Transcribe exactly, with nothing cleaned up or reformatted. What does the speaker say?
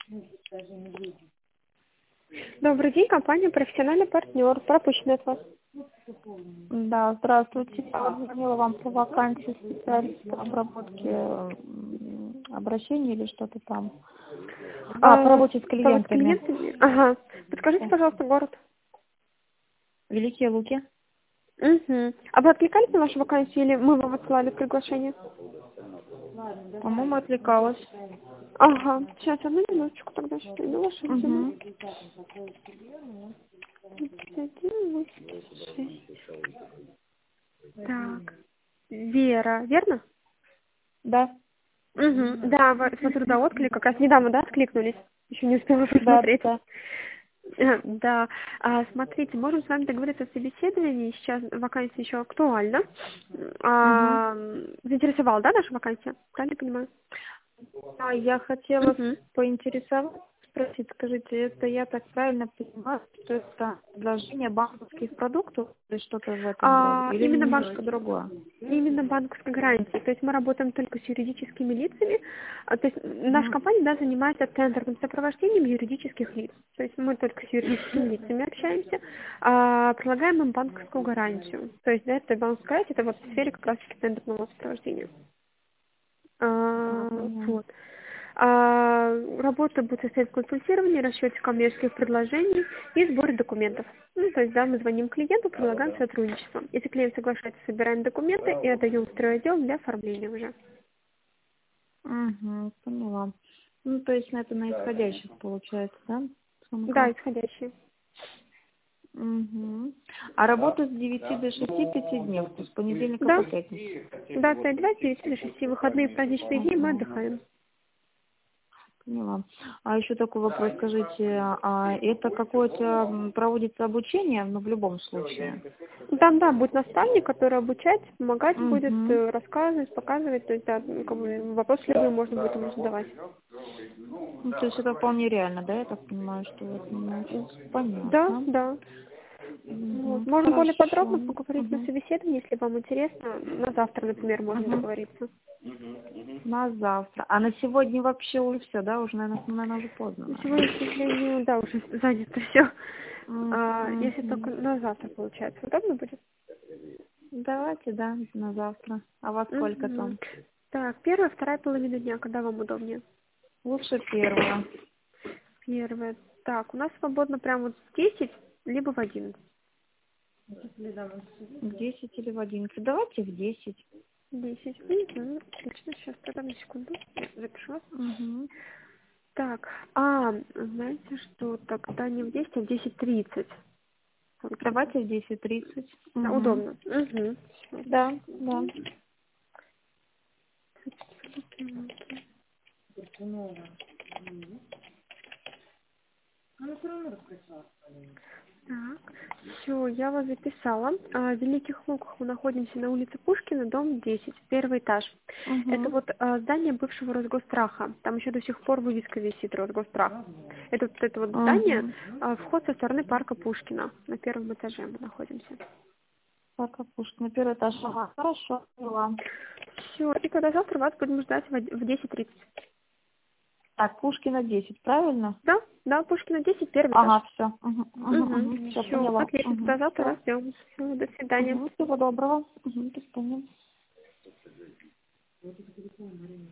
Добрый день, компания «Профессиональный партнер». Пропущенный от вас. Да, здравствуйте. Я звонила вам по вакансии специалиста по обработке м, обращений или что-то там. А, по работе с По вот клиентами. клиентами? Ага. Подскажите, пожалуйста, город. Великие Луки. Угу. А вы откликались на нашу вакансию или мы вам отсылали приглашение? По-моему, отвлекалась. Ага. Сейчас, одну минуточку тогда. Сейчас найду ваше резюме. Угу. тридцать один восемьдесят шесть. Так. Вера, верно? Да, Угу. Да, вы смотрю, да, отклик как раз недавно, да, откликнулись? Еще не успела да, посмотреть. да. Э, Да, А, смотрите, можем с вами договориться о собеседовании. Сейчас вакансия еще актуальна. Угу. А, м, заинтересовала, да, наша вакансия? Правильно понимаю? А я хотела Мгм. поинтересоваться, спросить, скажите, это я так правильно понимаю, что это предложение банковских продуктов или что-то в этом роде? А, Или именно немножко банк, другое? именно банковской гарантии. То есть мы работаем только с юридическими лицами. А, то есть наша Угу. компания, да, занимается тендерным сопровождением юридических лиц. То есть мы только с юридическими лицами общаемся, а, предлагаем им банковскую гарантию. То есть, да, это банковская гарантия, это вот в сфере как раз-таки тендерного сопровождения. А, А, понятно. вот. А, работа будет состоять в консультировании, расчете коммерческих предложений и сборе документов. Ну, то есть, да, мы звоним клиенту, предлагаем сотрудничество. Если клиент соглашается, собираем документы и отдаем в стройотдел для оформления уже. Угу, поняла. Ну, то есть это на исходящих получается, да, Да, звонках? исходящие. Угу. А работа с девяти до шести пятидневку, с понедельника Да, по пятницу? да, стоит два, с девяти до шести, выходные и праздничные дни мы Угу. отдыхаем. Поняла. А еще такой вопрос, скажите, а это какое-то м, проводится обучение, ну, в любом случае? Там, да, будет наставник, который обучать, помогать будет, Угу. э, рассказывать, показывать, то есть, да, ну, как бы, вопросы любые можно будет ему задавать. Ну, то есть это вполне реально, да, я так понимаю, что вы этому научитесь? Да, Понятно. да. Вот. Угу. Можем более Хорошо. подробно поговорить на Угу. собеседовании, если вам интересно. На завтра, например, можно Угу. договориться. На завтра. А на сегодня вообще уже все, да? Уже, наверное, наверное уже поздно, Сегодня, наверное. к сожалению, да, уже занято все. А, если только Угу. на завтра, получается, удобно будет? Давайте, да, на завтра. А во сколько Мгм. там? Так, первая, вторая половина дня, когда вам удобнее? Лучше первое. Первая. Так, у нас свободно прямо вот в десять, либо в одиннадцать. В десять или в одиннадцать? Давайте в десять. Десять. Мгм. Отлично, сейчас тогда на секунду запишу вас. Угу. Так, а, знаете что, тогда не в десять, а в десять тридцать. Получится. Давайте в десять тридцать. Да, Угу. удобно. Угу. Да, да. Так, все, я вас записала. А, в Великих Луках мы находимся на улице Пушкина, дом десять, первый этаж. Это Угу. вот а, здание бывшего Росгостраха. Там еще до сих пор вывеска висит Росгострах. Это вот это вот здание, Угу. а, вход со стороны парка Пушкина. На первом этаже мы находимся. Так, Пушкин, первый этаж. Ага, хорошо, поняла. Все, и тогда завтра вас будем ждать в од- в десять тридцать. Так, Пушкина десять, правильно? Да, да, Пушкина десять, первый этаж. Ага, все. Угу, угу, Угу. угу. Все, Все, поняла. отлично, Угу. тогда завтра вас Все. ждем. Всё, до свидания. Угу. Всего доброго. Угу. До свидания.